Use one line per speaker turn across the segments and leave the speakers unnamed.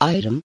Ayrım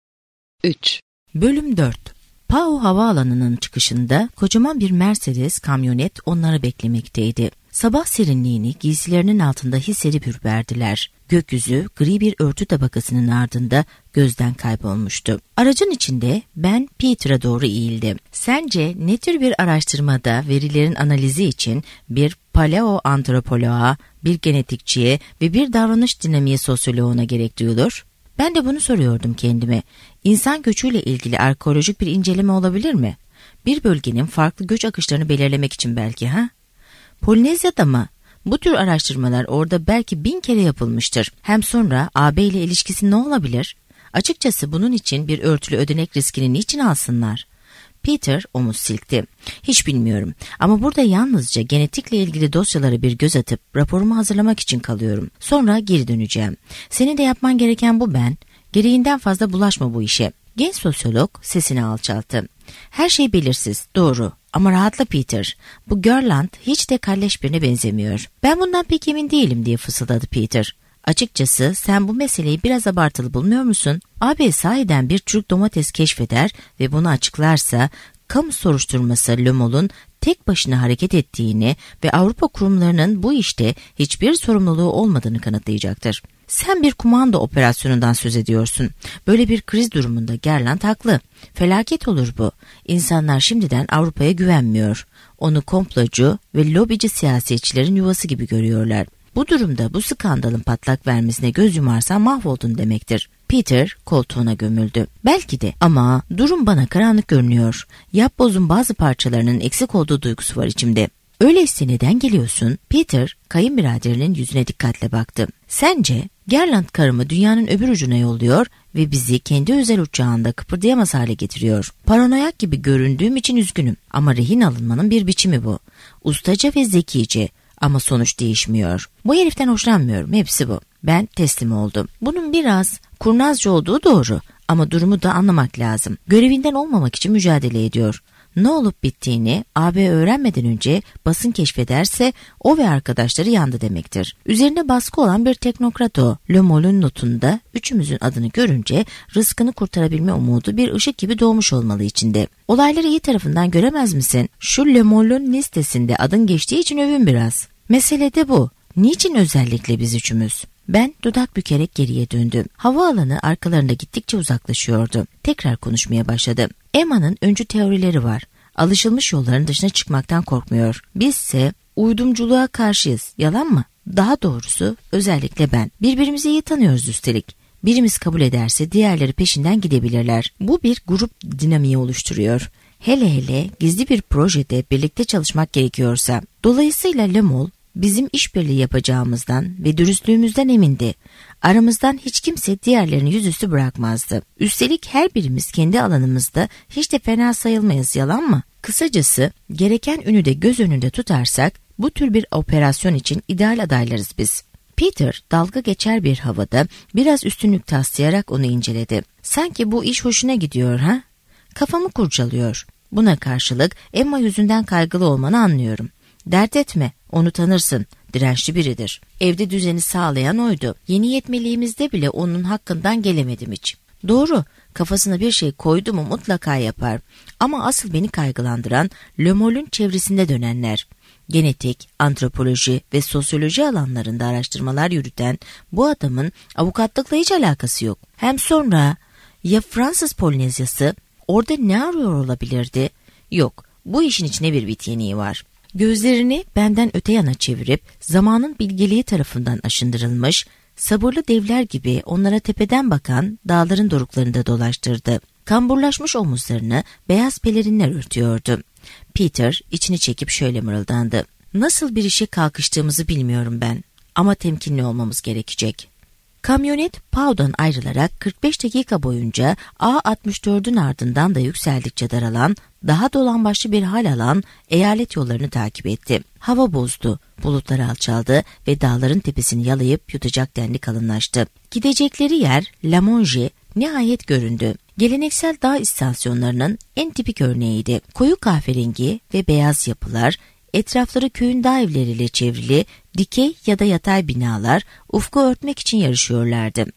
3.
Bölüm 4. Pau havaalanının çıkışında kocaman bir Mercedes kamyonet onları beklemekteydi. Sabah serinliğini giysilerinin altında hissedip ürperdiler. Gökyüzü gri bir örtü tabakasının ardında gözden kaybolmuştu. Aracın içinde ben Peter'a doğru eğildim. Sence ne tür bir araştırmada verilerin analizi için bir paleoantropoloğa, bir genetikçiye ve bir davranış dinamiği sosyoloğuna gerek duyulur? Ben de bunu soruyordum kendime. İnsan göçüyle ilgili arkeolojik bir inceleme olabilir mi? Bir bölgenin farklı göç akışlarını belirlemek için belki ha? Polinezya'da mı? Bu tür araştırmalar orada belki 1000 kere yapılmıştır. Hem sonra AB ile ilişkisi ne olabilir? Açıkçası bunun için bir örtülü ödenek riskini niçin alsınlar? Peter omuz silkti. Hiç bilmiyorum ama burada yalnızca genetikle ilgili dosyalara bir göz atıp raporumu hazırlamak için kalıyorum. Sonra geri döneceğim. Senin de yapman gereken bu ben. Gereğinden fazla bulaşma bu işe. Genç sosyolog sesini alçalttı. Her şey belirsiz, doğru. Ama rahatla Peter. Bu Görland hiç de kalleş birine benzemiyor. Ben bundan pek emin değilim diye fısıldadı Peter. Açıkçası sen bu meseleyi biraz abartılı bulmuyor musun? AB sahiden bir çürük domates keşfeder ve bunu açıklarsa kamu soruşturması Le Molle'un tek başına hareket ettiğini ve Avrupa kurumlarının bu işte hiçbir sorumluluğu olmadığını kanıtlayacaktır. Sen bir kumanda operasyonundan söz ediyorsun. Böyle bir kriz durumunda Gerland haklı. Felaket olur bu. İnsanlar şimdiden Avrupa'ya güvenmiyor. Onu komplocu ve lobici siyasetçilerin yuvası gibi görüyorlar. Bu durumda bu skandalın patlak vermesine göz yumarsan mahvoldun demektir. Peter koltuğuna gömüldü. Belki de ama durum bana karanlık görünüyor. Yapbozun bazı parçalarının eksik olduğu duygusu var içimde. Öyleyse neden geliyorsun? Peter kayınbiraderinin yüzüne dikkatle baktı. Sence Gerland karımı dünyanın öbür ucuna yolluyor ve bizi kendi özel uçağında kıpırdayamaz hale getiriyor. Paranoyak gibi göründüğüm için üzgünüm ama rehin alınmanın bir biçimi bu. Ustaca ve zekice ama sonuç değişmiyor. Bu heriften hoşlanmıyorum, hepsi bu. Ben teslim oldum. Bunun biraz kurnazca olduğu doğru ama durumu da anlamak lazım. Görevinden olmamak için mücadele ediyor. Ne olup bittiğini AB öğrenmeden önce basın keşfederse o ve arkadaşları yandı demektir. Üzerine baskı olan bir teknokrat o. Le Molle'un notunda üçümüzün adını görünce rızkını kurtarabilme umudu bir ışık gibi doğmuş olmalı içinde. Olayları iyi tarafından göremez misin? Şu Le Molle'un listesinde adın geçtiği için övün biraz. Mesele de bu. Niçin özellikle biz üçümüz? Ben dudak bükerek geriye döndüm. Havaalanı arkalarında gittikçe uzaklaşıyordu. Tekrar konuşmaya başladı. Emma'nın öncü teorileri var. Alışılmış yolların dışına çıkmaktan korkmuyor. Bizse uydumculuğa karşıyız. Yalan mı? Daha doğrusu özellikle ben. Birbirimizi iyi tanıyoruz üstelik. Birimiz kabul ederse diğerleri peşinden gidebilirler. Bu bir grup dinamiği oluşturuyor. Hele hele gizli bir projede birlikte çalışmak gerekiyorsa. Dolayısıyla Le Molle bizim işbirliği yapacağımızdan ve dürüstlüğümüzden emindi. Aramızdan hiç kimse diğerlerini yüzüstü bırakmazdı. Üstelik her birimiz kendi alanımızda hiç de fena sayılmayız, yalan mı? Kısacası gereken ünü de göz önünde tutarsak bu tür bir operasyon için ideal adaylarız biz. Peter dalga geçer bir havada biraz üstünlük taslayarak onu inceledi. Sanki bu iş hoşuna gidiyor ha? Kafamı kurcalıyor. Buna karşılık Emma yüzünden kaygılı olmanı anlıyorum. Dert etme, onu tanırsın. Dirençli biridir. Evde düzeni sağlayan oydu. Yeni yetmeliğimizde bile onun hakkından gelemedim hiç. Doğru, kafasına bir şey koydu mu mutlaka yapar. Ama asıl beni kaygılandıran Le Molle'un çevresinde dönenler. Genetik, antropoloji ve sosyoloji alanlarında araştırmalar yürüten bu adamın avukatlıkla hiç alakası yok. Hem sonra ya Fransız Polinezyası orada ne arıyor olabilirdi? Yok, bu işin içine bir bit yeniği var. Gözlerini benden öte yana çevirip zamanın bilgeliği tarafından aşındırılmış, sabırlı devler gibi onlara tepeden bakan dağların doruklarında dolaştırdı. Kamburlaşmış omuzlarını beyaz pelerinler örtüyordu. Peter içini çekip şöyle mırıldandı. Nasıl bir işe kalkıştığımızı bilmiyorum ben ama temkinli olmamız gerekecek. Kamyonet Pau'dan ayrılarak 45 dakika boyunca A64'ün ardından da yükseldikçe daralan, daha dolambaçlı bir hal alan eyalet yollarını takip etti. Hava bozdu, bulutlar alçaldı ve dağların tepesini yalayıp yutacak denli kalınlaştı. Gidecekleri yer La Monge nihayet göründü. Geleneksel dağ istasyonlarının en tipik örneğiydi. Koyu kahverengi ve beyaz yapılar, etrafları köyün dağ evleriyle çevrili dikey ya da yatay binalar ufku örtmek için yarışıyorlardı.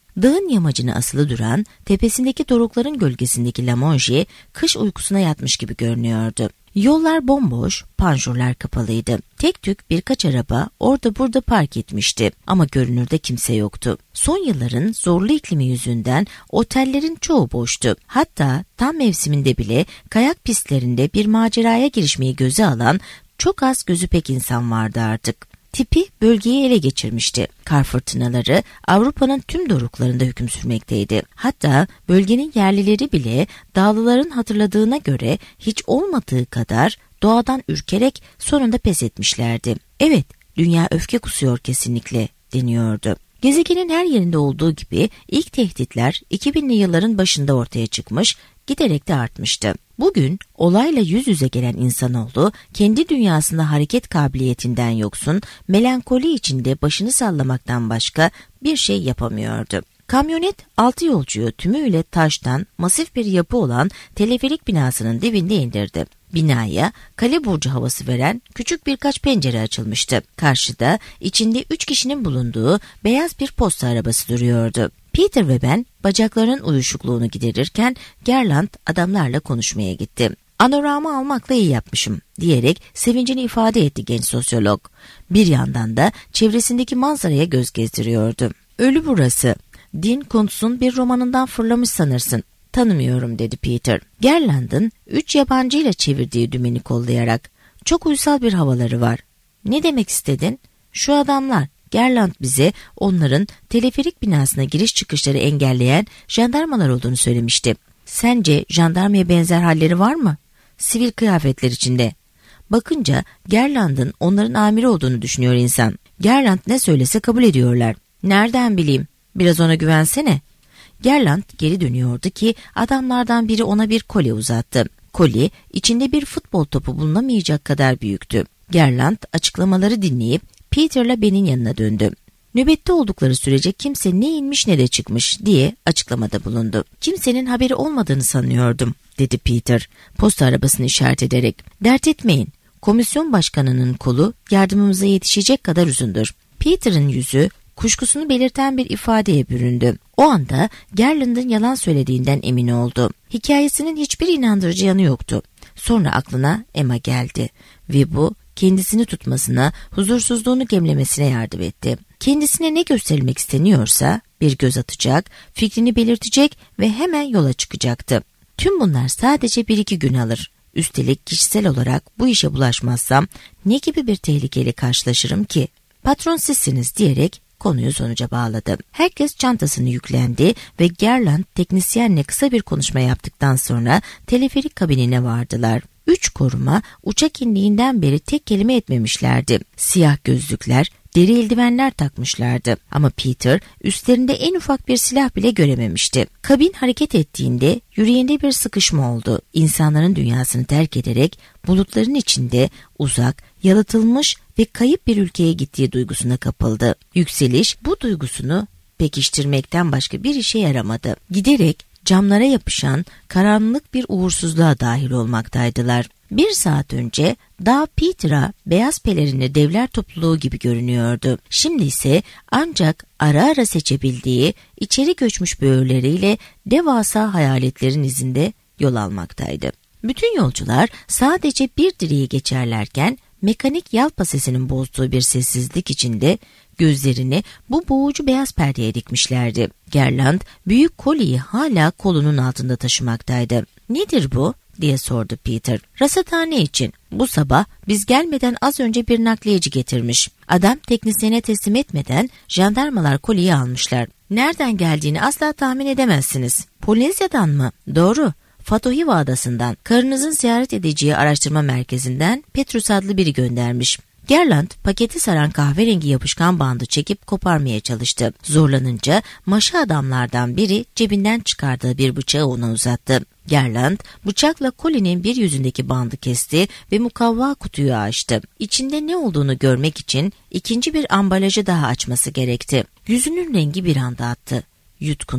Dağın yamacına asılı duran, tepesindeki dorukların gölgesindeki Lamonji, kış uykusuna yatmış gibi görünüyordu. Yollar bomboş, panjurlar kapalıydı. Tek tük birkaç araba orada burada park etmişti ama görünürde kimse yoktu. Son yılların zorlu iklimi yüzünden otellerin çoğu boştu. Hatta tam mevsiminde bile kayak pistlerinde bir maceraya girişmeyi göze alan çok az gözü pek insan vardı artık. Tipi bölgeyi ele geçirmişti. Kar fırtınaları Avrupa'nın tüm doruklarında hüküm sürmekteydi. Hatta bölgenin yerlileri bile dağlıların hatırladığına göre hiç olmadığı kadar doğadan ürkerek sonunda pes etmişlerdi. Evet, dünya öfke kusuyor kesinlikle deniyordu. Gezegenin her yerinde olduğu gibi ilk tehditler 2000'li yılların başında ortaya çıkmış, giderek de artmıştı. Bugün olayla yüz yüze gelen insanoğlu kendi dünyasında hareket kabiliyetinden yoksun, melankoli içinde başını sallamaktan başka bir şey yapamıyordu. Kamyonet 6 yolcuyu tümüyle taştan masif bir yapı olan teleferik binasının dibinde indirdi. Binaya kale burcu havası veren küçük birkaç pencere açılmıştı. Karşıda içinde 3 kişinin bulunduğu beyaz bir posta arabası duruyordu. Peter ve ben bacaklarının uyuşukluğunu giderirken Gerland adamlarla konuşmaya gitti. "Anoramı almakla iyi yapmışım," diyerek sevincini ifade etti genç sosyolog. Bir yandan da çevresindeki manzaraya göz gezdiriyordu. "Ölü burası. Dean Kuntz'un bir romanından fırlamış sanırsın." "Tanımıyorum," dedi Peter. Gerland'ın 3 yabancıyla çevirdiği dümeni kollayarak. "Çok uysal bir havaları var." "Ne demek istedin?" "Şu adamlar." Gerland bize onların teleferik binasına giriş çıkışları engelleyen jandarmalar olduğunu söylemişti. "Sence jandarmaya benzer halleri var mı?" "Sivil kıyafetler içinde." Bakınca Gerland'ın onların amiri olduğunu düşünüyor insan. Gerland ne söylese kabul ediyorlar. "Nereden bileyim? Biraz ona güvensene." Gerland geri dönüyordu ki adamlardan biri ona bir kolye uzattı. Kolye içinde bir futbol topu bulunamayacak kadar büyüktü. Gerland açıklamaları dinleyip Peter'la Ben'in yanına döndü. "Nöbette oldukları sürece kimse ne inmiş ne de çıkmış," diye açıklamada bulundu. "Kimsenin haberi olmadığını sanıyordum," dedi Peter, posta arabasını işaret ederek. "Dert etmeyin, komisyon başkanının kolu yardımımıza yetişecek kadar uzundur." Peter'ın yüzü kuşkusunu belirten bir ifadeye büründü. O anda Gerland'ın yalan söylediğinden emin oldu. Hikayesinin hiçbir inandırıcı yanı yoktu. Sonra aklına Emma geldi ve bu kendisini tutmasına, huzursuzluğunu gemlemesine yardım etti. Kendisine ne gösterilmek isteniyorsa bir göz atacak, fikrini belirtecek ve hemen yola çıkacaktı. Tüm bunlar sadece 1-2 gün alır. Üstelik kişisel olarak bu işe bulaşmazsam ne gibi bir tehlikeyle karşılaşırım ki? "Patron sizsiniz," diyerek konuyu sonuca bağladı. Herkes çantasını yüklendi ve Gerland teknisyenle kısa bir konuşma yaptıktan sonra teleferik kabinine vardılar. 3 koruma uçak indiğinden beri tek kelime etmemişlerdi. Siyah gözlükler, deri eldivenler takmışlardı ama Peter üstlerinde en ufak bir silah bile görememişti. Kabin hareket ettiğinde yüreğinde bir sıkışma oldu. İnsanların dünyasını terk ederek bulutların içinde uzak, yalıtılmış ve kayıp bir ülkeye gittiği duygusuna kapıldı. Yükseliş bu duygusunu pekiştirmekten başka bir işe yaramadı. Giderek camlara yapışan karanlık bir uğursuzluğa dahil olmaktaydılar. 1 saat önce dağ Peter'a beyaz pelerinli devler topluluğu gibi görünüyordu. Şimdi ise ancak ara ara seçebildiği içeri göçmüş böğürleriyle devasa hayaletlerin izinde yol almaktaydı. Bütün yolcular sadece bir direği geçerlerken mekanik yalpa sesinin bozduğu bir sessizlik içinde gözlerini bu boğucu beyaz perdeye dikmişlerdi. Gerland büyük kolyeyi hala kolunun altında taşımaktaydı. "Nedir bu?" diye sordu Peter. "Rasathane için. Bu sabah biz gelmeden az önce bir nakliyeci getirmiş. Adam teknisyene teslim etmeden jandarmalar kolyeyi almışlar. Nereden geldiğini asla tahmin edemezsiniz." "Polinezya'dan mı?" "Doğru. Fatohiva adasından. Karınızın ziyaret edeceği araştırma merkezinden Petrus adlı biri göndermiş." Gerland paketi saran kahverengi yapışkan bandı çekip koparmaya çalıştı. Zorlanınca maşa adamlardan biri cebinden çıkardığı bir bıçağı ona uzattı. Gerland bıçakla kolinin bir yüzündeki bandı kesti ve mukavva kutuyu açtı. İçinde ne olduğunu görmek için ikinci bir ambalajı daha açması gerekti. Yüzünün rengi bir anda attı. Yutkundu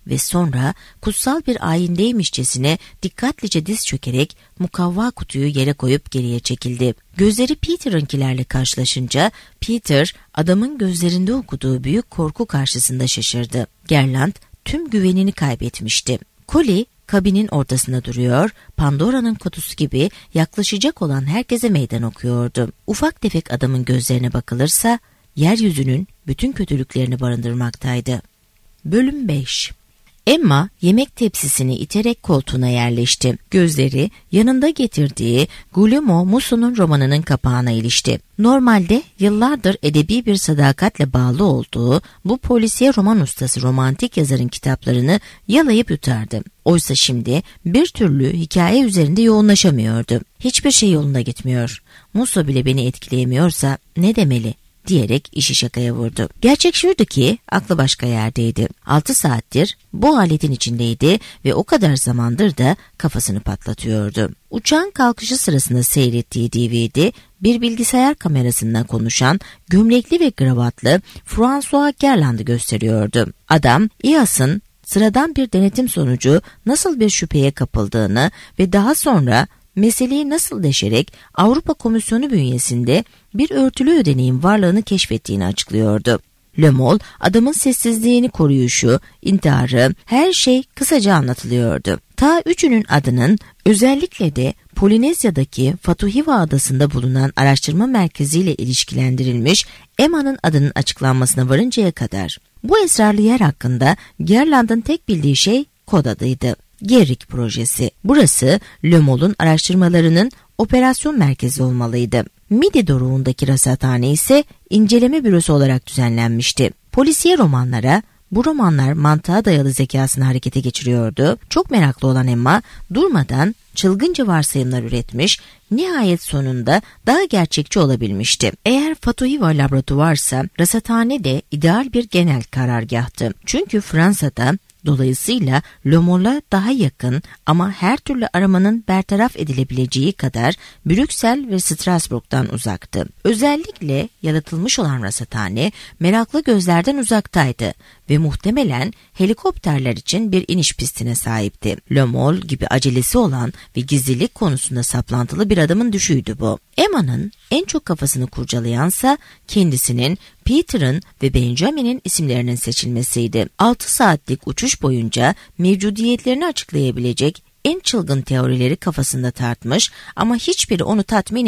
ve sonra kutsal bir ayindeymişçesine dikkatlice diz çökerek mukavva kutuyu yere koyup geriye çekildi. Gözleri Peter'ınkilerle karşılaşınca Peter adamın gözlerinde okuduğu büyük korku karşısında şaşırdı. Gerland tüm güvenini kaybetmişti. Collie kabinin ortasında duruyor, Pandora'nın kutusu gibi yaklaşacak olan herkese meydan okuyordu. Ufak tefek adamın gözlerine bakılırsa yeryüzünün bütün kötülüklerini barındırmaktaydı. Bölüm 5. Emma yemek tepsisini iterek koltuğuna yerleşti. Gözleri yanında getirdiği Guillermo Musso'nun romanının kapağına ilişti. Normalde yıllardır edebi bir sadakatle bağlı olduğu bu polisiye roman ustası romantik yazarın kitaplarını yalayıp yutardı. Oysa şimdi bir türlü hikaye üzerinde yoğunlaşamıyordu. Hiçbir şey yolunda gitmiyor. Musso bile beni etkileyemiyorsa ne demeli? Diyerek işi şakaya vurdu. Gerçek şuydu ki aklı başka yerdeydi. 6 saattir bu aletin içindeydi ve o kadar zamandır da kafasını patlatıyordu. Uçağın kalkışı sırasında seyrettiği DVD bir bilgisayar kamerasından konuşan gömlekli ve kravatlı François Gerland'ı gösteriyordu. Adam İAS'ın sıradan bir denetim sonucu nasıl bir şüpheye kapıldığını ve daha sonra meseleyi nasıl deşerek Avrupa Komisyonu bünyesinde bir örtülü ödeneğin varlığını keşfettiğini açıklıyordu. Le Mol, adamın sessizliğini koruyuşu, intiharı, her şey kısaca anlatılıyordu. Ta üçünün adının özellikle de Polinezya'daki Fatuhiva adasında bulunan araştırma merkeziyle ilişkilendirilmiş Emma'nın adının açıklanmasına varıncaya kadar. Bu esrarlı yer hakkında Gerland'ın tek bildiği şey kod adıydı. Gerrik projesi. Burası Le Mol'un araştırmalarının operasyon merkezi olmalıydı. Midi doruğundaki rasathane ise inceleme bürosu olarak düzenlenmişti. Polisiye romanlara, bu romanlar mantığa dayalı zekasını harekete geçiriyordu. Çok meraklı olan Emma durmadan çılgınca varsayımlar üretmiş, nihayet sonunda daha gerçekçi olabilmişti. Eğer Fatuhiva laboratuvarsa rasathane de ideal bir genel karargahtı. Çünkü Fransa'da dolayısıyla Le Mol'a daha yakın ama her türlü aramanın bertaraf edilebileceği kadar Brüksel ve Strasbourg'dan uzaktı. Özellikle yalıtılmış olan rasathane meraklı gözlerden uzaktaydı ve muhtemelen helikopterler için bir iniş pistine sahipti. Le Mol gibi acelesi olan ve gizlilik konusunda saplantılı bir adamın düşüydü bu. Emma'nın en çok kafasını kurcalayansa kendisinin, Peter'ın ve Benjamin'in isimlerinin seçilmesiydi. 6 saatlik uçuş boyunca mevcudiyetlerini açıklayabilecek en çılgın teorileri kafasında tartmış ama hiçbiri onu tatmin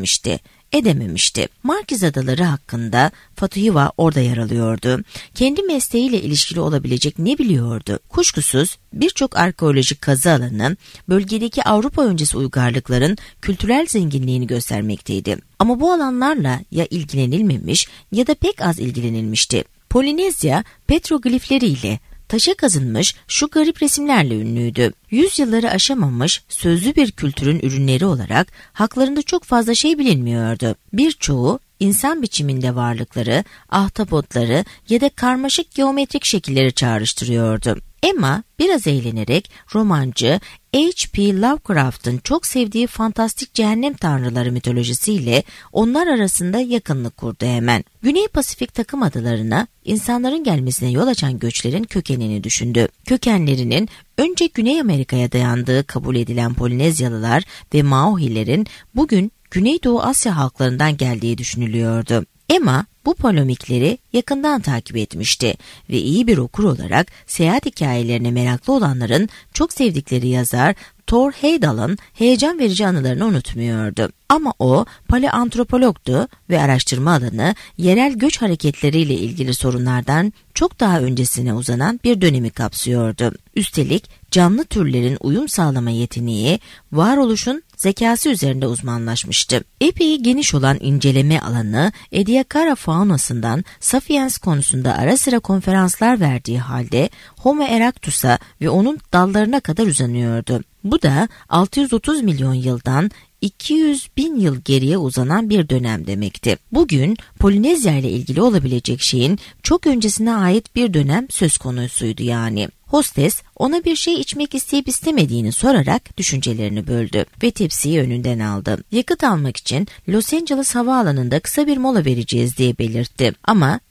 edememişti. Markiz Adaları hakkında Fatuhiva orada yer alıyordu. Kendi mesleğiyle ilişkili olabilecek ne biliyordu? Kuşkusuz birçok arkeolojik kazı alanı bölgedeki Avrupa öncesi uygarlıkların kültürel zenginliğini göstermekteydi. Ama bu alanlarla ya ilgilenilmemiş ya da pek az ilgilenilmişti. Polinezya petroglifleriyle, taşa kazınmış şu garip resimlerle ünlüydü. Yüzyılları aşamamış sözlü bir kültürün ürünleri olarak haklarında çok fazla şey bilinmiyordu. Birçoğu insan biçiminde varlıkları, ahtapotları ya da karmaşık geometrik şekilleri çağrıştırıyordu. Emma biraz eğlenerek romancı H.P. Lovecraft'ın çok sevdiği fantastik cehennem tanrıları mitolojisiyle onlar arasında yakınlık kurdu hemen. Güney Pasifik takım adalarına insanların gelmesine yol açan göçlerin kökenini düşündü. Kökenlerinin önce Güney Amerika'ya dayandığı kabul edilen Polinezyalılar ve Maohilerin bugün Güneydoğu Asya halklarından geldiği düşünülüyordu. Emma bu polemikleri yakından takip etmişti ve iyi bir okur olarak seyahat hikayelerine meraklı olanların çok sevdikleri yazar Thor Heyerdahl'ın heyecan verici anılarını unutmuyordu. Ama o paleantropologdu ve araştırma alanı yerel göç hareketleriyle ilgili sorunlardan çok daha öncesine uzanan bir dönemi kapsıyordu. Üstelik canlı türlerin uyum sağlama yeteneği, varoluşun zekası üzerinde uzmanlaşmıştı. Epey geniş olan inceleme alanı Ediacara faunasından Sapiens konusunda ara sıra konferanslar verdiği halde Homo erectus'a ve onun dallarına kadar uzanıyordu. Bu da 630 milyon yıldan 200 bin yıl geriye uzanan bir dönem demekti. Bugün Polinezya ile ilgili olabilecek şeyin çok öncesine ait bir dönem söz konusuydu yani. Hostes ona bir şey içmek isteyip istemediğini sorarak düşüncelerini böldü ve tepsiyi önünden aldı. Yakıt almak için Los Angeles havaalanında kısa bir mola vereceğiz diye belirtti. Ama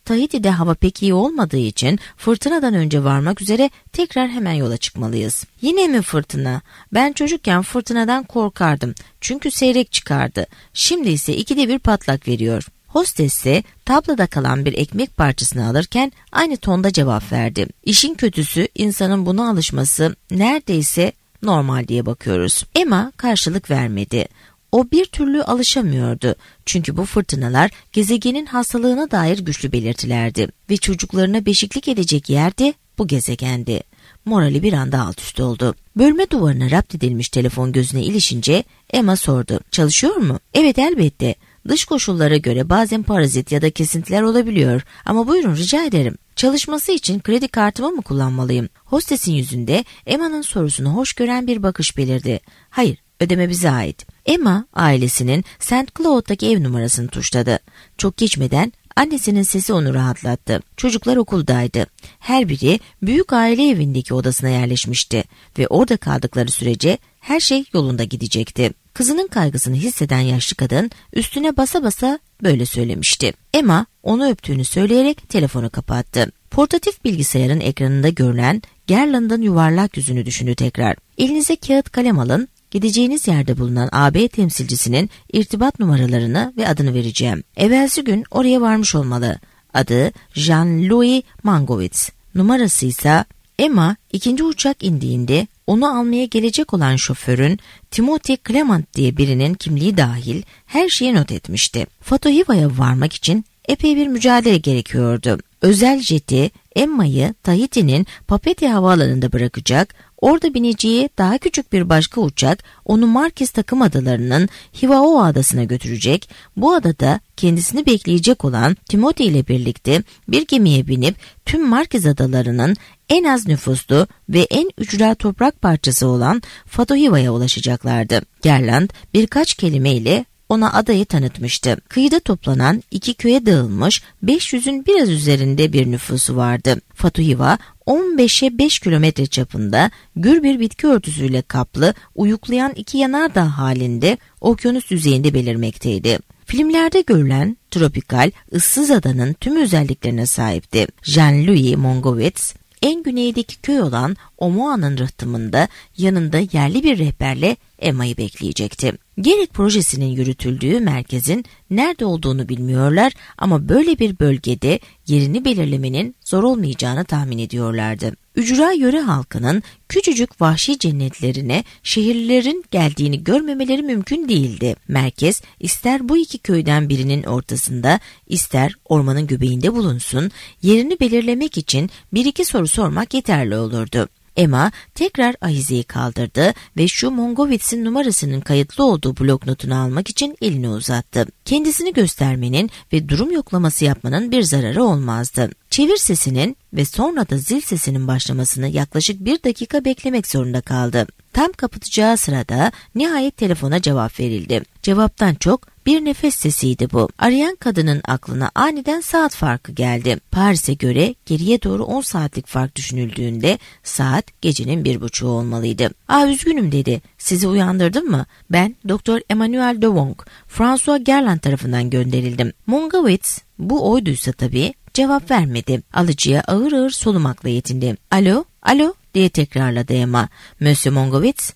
Tahiti'de hava pek iyi olmadığı için fırtınadan önce varmak üzere tekrar hemen yola çıkmalıyız. Yine mi fırtına? Ben çocukken fırtınadan korkardım. Çünkü seyrek çıkardı. Şimdi ise 2'de 1 patlak veriyor. Hostes ise tablada kalan bir ekmek parçasını alırken aynı tonda cevap verdi. İşin kötüsü insanın buna alışması neredeyse normal diye bakıyoruz. Emma karşılık vermedi. O bir türlü alışamıyordu. Çünkü bu fırtınalar gezegenin hastalığına dair güçlü belirtilerdi. Ve çocuklarına beşiklik edecek yer de bu gezegendi. Morali bir anda alt üst oldu. Bölme duvarına rapt edilmiş telefon gözüne ilişince Emma sordu. Çalışıyor mu? Evet, elbette. Dış koşullara göre bazen parazit ya da kesintiler olabiliyor ama buyurun, rica ederim. Çalışması için kredi kartımı mı kullanmalıyım? Hostesin yüzünde Emma'nın sorusunu hoş gören bir bakış belirdi. Hayır, ödeme bize ait. Emma ailesinin St. Cloud'daki ev numarasını tuşladı. Çok geçmeden annesinin sesi onu rahatlattı. Çocuklar okuldaydı. Her biri büyük aile evindeki odasına yerleşmişti ve orada kaldıkları sürece her şey yolunda gidecekti. Kızının kaygısını hisseden yaşlı kadın üstüne basa basa böyle söylemişti. Emma onu öptüğünü söyleyerek telefonu kapattı. Portatif bilgisayarın ekranında görülen Garland'ın yuvarlak yüzünü düşündü tekrar. Elinize kağıt kalem alın, gideceğiniz yerde bulunan AB temsilcisinin irtibat numaralarını ve adını vereceğim. Evvelsi gün oraya varmış olmalı. Adı Jean-Louis Mangowitz. Numarası ise... Emma ikinci uçak indiğinde onu almaya gelecek olan şoförün Timothy Clement diye birinin kimliği dahil her şeyi not etmişti. Fatohiva'ya varmak için epey bir mücadele gerekiyordu. Özel jeti Emma'yı Tahiti'nin Papeete havaalanında bırakacak, orada bineceği daha küçük bir başka uçak onu Marquis takım adalarının Hivaoa adasına götürecek, bu adada kendisini bekleyecek olan Timothy ile birlikte bir gemiye binip tüm Marquis adalarının en az nüfuslu ve en ücra toprak parçası olan Fatohiva'ya ulaşacaklardı. Garland birkaç kelimeyle ona adayı tanıtmıştı. Kıyıda toplanan 2 köye dağılmış 500'ün biraz üzerinde bir nüfusu vardı. Fatohiva 15'e 5 kilometre çapında gür bir bitki örtüsüyle kaplı uyuklayan 2 yanardağ halinde okyanus yüzeyinde belirmekteydi. Filmlerde görülen tropikal ıssız adanın tüm özelliklerine sahipti. Jean-Louis Mangowitz en güneydeki köy olan Omoa'nın rıhtımında yanında yerli bir rehberle Emma'yı bekleyecekti. Gerrit projesinin yürütüldüğü merkezin nerede olduğunu bilmiyorlar ama böyle bir bölgede yerini belirlemenin zor olmayacağını tahmin ediyorlardı. Ücra yöre halkının küçücük vahşi cennetlerine şehirlilerin geldiğini görmemeleri mümkün değildi. Merkez ister bu 2 köyden birinin ortasında ister ormanın göbeğinde bulunsun, yerini belirlemek için 1-2 soru sormak yeterli olurdu. Emma tekrar ahizeyi kaldırdı ve şu Mangowitz'in numarasının kayıtlı olduğu bloknotunu almak için elini uzattı. Kendisini göstermenin ve durum yoklaması yapmanın bir zararı olmazdı. Çevir sesinin ve sonra da zil sesinin başlamasını yaklaşık 1 dakika beklemek zorunda kaldı. Tam kapatacağı sırada nihayet telefona cevap verildi. Cevaptan çok bir nefes sesiydi bu. Arayan kadının aklına aniden saat farkı geldi. Paris'e göre geriye doğru 10 saatlik fark düşünüldüğünde saat gecenin 1:30 olmalıydı. Üzgünüm dedi. Sizi uyandırdım mı? Ben Dr. Emmanuel de Wong, François Garland tarafından gönderildim. Mangowitz bu oyduysa tabii cevap vermedi. Alıcıya ağır ağır solumakla yetindi. Alo diye tekrarladı Emma. Monsieur Mangowitz,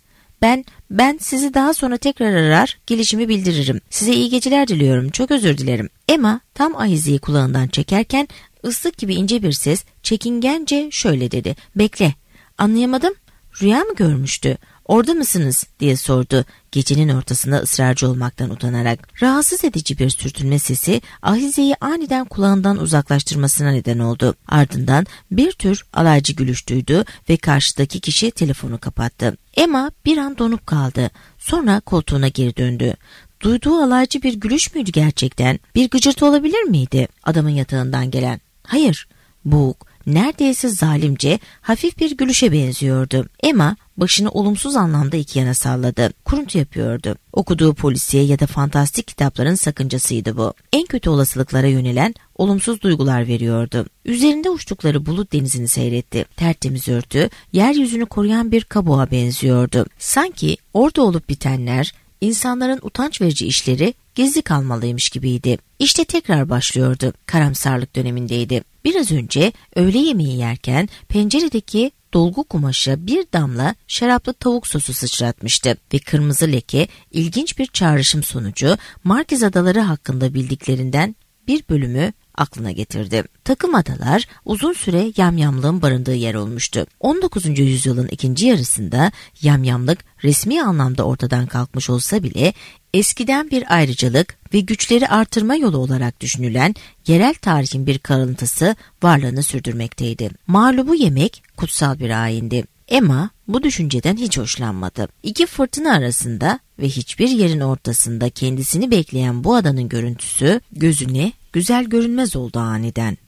ben sizi daha sonra tekrar arar, gelişimi bildiririm. Size iyi geceler diliyorum, çok özür dilerim. Emma tam ahizeyi kulağından çekerken ıslık gibi ince bir ses çekingence şöyle dedi. Bekle, anlayamadım, rüya mı görmüştü? Orada mısınız diye sordu gecenin ortasında ısrarcı olmaktan utanarak. Rahatsız edici bir sürtünme sesi ahizeyi aniden kulağından uzaklaştırmasına neden oldu. Ardından bir tür alaycı gülüş duydu ve karşıdaki kişi telefonu kapattı. Emma bir an donup kaldı. Sonra koltuğuna geri döndü. Duyduğu alaycı bir gülüş müydü gerçekten? Bir gıcırtı olabilir miydi adamın yatağından gelen? Hayır, boğuk, neredeyse zalimce hafif bir gülüşe benziyordu. Emma başını olumsuz anlamda 2 yana salladı. Kuruntu yapıyordu. Okuduğu polisiye ya da fantastik kitapların sakıncasıydı bu. En kötü olasılıklara yönelen olumsuz duygular veriyordu. Üzerinde uçtukları bulut denizini seyretti. Tertemiz örtü, yeryüzünü koruyan bir kabuğa benziyordu. Sanki orada olup bitenler İnsanların utanç verici işleri gizli kalmalıymış gibiydi. İşte tekrar başlıyordu. Karamsarlık dönemindeydi. Biraz önce öğle yemeği yerken penceredeki dolgu kumaşa bir damla şaraplı tavuk sosu sıçratmıştı ve kırmızı leke ilginç bir çağrışım sonucu Markiz Adaları hakkında bildiklerinden bir bölümü aklına getirdi. Takım adalar uzun süre yamyamlığın barındığı yer olmuştu. 19. yüzyılın ikinci yarısında yamyamlık resmi anlamda ortadan kalkmış olsa bile eskiden bir ayrıcalık ve güçleri artırma yolu olarak düşünülen yerel tarihin bir kalıntısı varlığını sürdürmekteydi. Mağlubu yemek kutsal bir ayindi. Emma bu düşünceden hiç hoşlanmadı. İki fırtına arasında ve hiçbir yerin ortasında kendisini bekleyen bu adanın görüntüsü gözüne güzel görünmez oldu aniden.